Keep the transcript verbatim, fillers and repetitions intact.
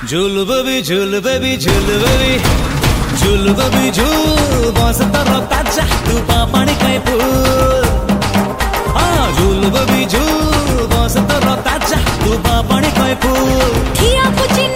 झूल बेबी झूल बेबी झूल बेबी झूल बेबी झूल बस तर ताजा तू पाणी काय फूल हाँ झूल बेबी झूल बस तर ताजा तू पाणी काय फूल